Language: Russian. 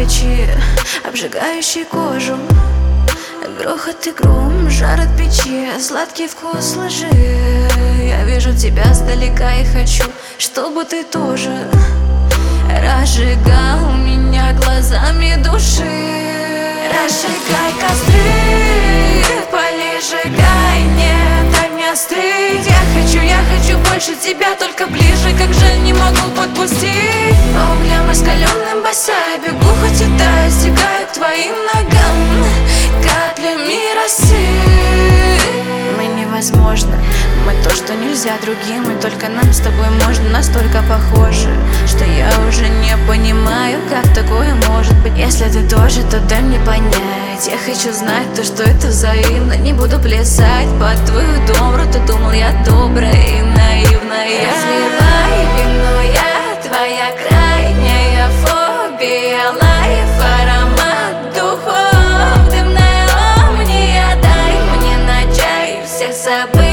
свечи, обжигающий кожу. Грохот и гром, жар от печи, сладкий вкус лжи. Я вижу тебя сдалека и хочу, чтобы ты тоже разжигал меня глазами души. Разжигай костры, пали, сжигай, нет огня стыд. Я хочу больше тебя, только ближе, как же не могу подпустить. По углям раскаленным босая бегу, хоть и таю, стекаю к твоим ногам каплями росы. Мы невозможно, мы то, что нельзя другим, и только нам с тобой можно. Настолько похожи, что я уже не понимаю, как такое может быть. Если ты тоже, то дай мне понять. Я хочу знать то, что это взаимно. Не буду плясать под твою добру. Ты думал, я добрая и наивная. Разливай вино, я твоя крайняя фобия. Лайф, аромат духов, дымная омния. Дай мне на чай всех событий.